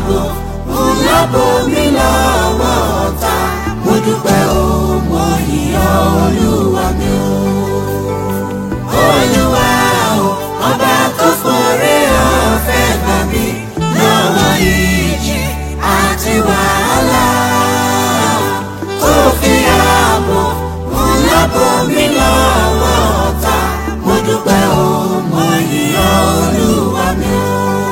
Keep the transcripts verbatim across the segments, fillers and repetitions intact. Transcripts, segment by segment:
ààbò ńlá bomi lọ́wọ́ ọ̀tá. Mo dúpẹ́ o mo yìn ọ́ Olúwa mi o. Olúwa o ọba tó forí ọ̀fẹ́ gbà mí lọ́wọ́ ìjì àti wàhálà. Tó fi ààbò ńlá bomi lọ́wọ́ ọ̀tá. Mo dúpẹ́ o mo yìn ọ́ Olúwa mi o.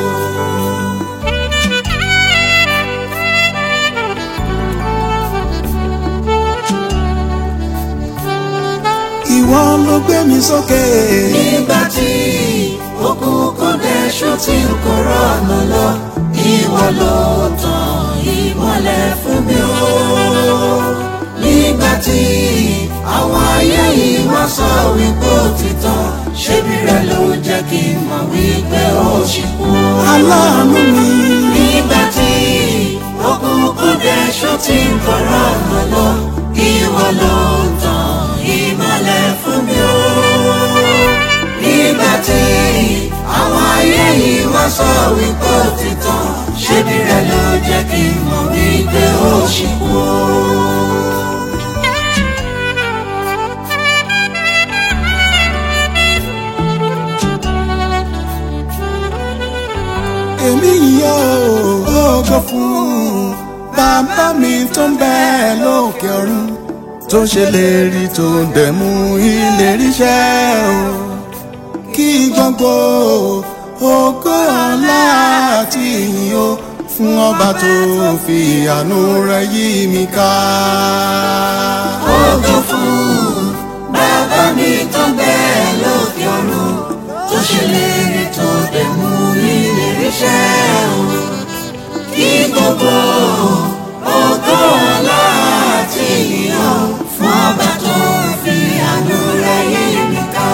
Ìwọ ló gbé mi sókè. Nígbà tí òkùnkùn dẹ̀ṣú tí n kò rọ̀nà lọ, ìwọ ló tan ìmọ́lẹ̀ fún mi o. Nígbà tí àwọn ayé yìí wá sọ wípé ó ti tán, ṣebí rẹ ló jẹ́ kí n mọ̀ wípé ó ṣì kú. Aláàánú mi. Nígbà tí òkùnkùn dẹ̀ṣú tí n kò rọ̀nà lọ, ìwọ ló tan ìmọ́lẹ̀ fún mi o. Nígbà tí àwọn ayé yìí wá sọ wípé ó ti tán, ṣebí rẹ ló jẹ́ kí n mọ̀ wípé ó ṣì kú o. Èmi yọ̀ ògo fún bàbá mi tó ń bẹ lókè ọ̀run, tó ṣèlérí tó dẹ̀ mú ìlérí ṣẹ o. Kí gbogbo ògo ọlá àti ìyìn o fún ọba tó fi àánú rẹ̀ yí mi ká. Ògo fún bàbá mi tó ń bẹ lókè ọ̀run, tó ṣèlérí tó dẹ̀ mú ìlérí ṣẹ o. Kí gbogbo ògo ọlá àti ìyìn o fún ọba tó fi àánú rẹ̀ yí mi ká.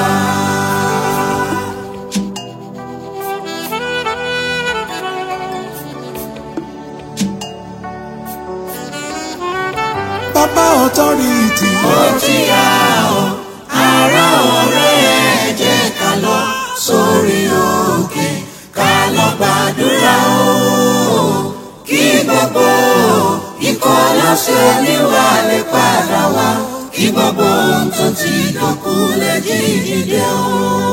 Bàbá authority. Ó ti yá o, ará ọ̀rẹ́ ẹ jẹ́ ká lọ sórí òkè ká lọ gbàdúrà o. Kí gbogbo ikọ̀ lọ́sẹ̀ oníwà lè padà wá, kí gbogbo ohun tó ti dọ̀kú lè jí dìde o.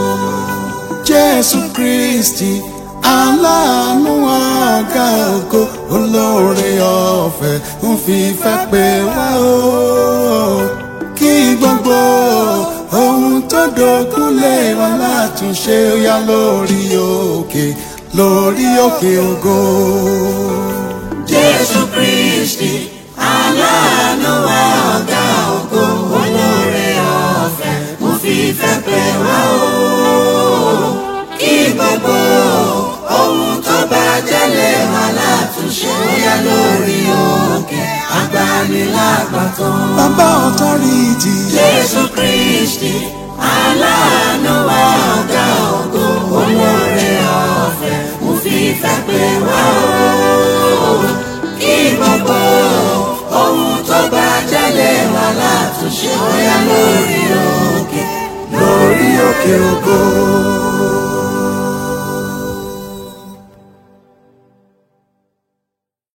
Jésù Kristi aláàánú ọ̀gá ògo, olóore ọ̀fẹ́ ń fi fẹ́ pè wá o. Kí gbogbo ohun tó dòkú lè wá látúnṣe ó yá lórí òkè lórí òkè ògo. Jésù Kristi aláàánú ọ̀gá ògo, olóore ọ̀fẹ́ ń fi fẹ́ pè wá o. Kí gbogbo ohun tó bàjẹ́ lè wá látúnṣe ó yá lórí òkè agbanilágbàtàn. Bàbá authority. Jésù Kristi aláàánú ọ̀gá ògo, olóore ọ̀fẹ́ ń fi fẹ́ pè wá o. Kí gbogbo ohun tó bàjẹ́ lè wá látúnṣe ó yá lórí òkè lórí òkè ògo.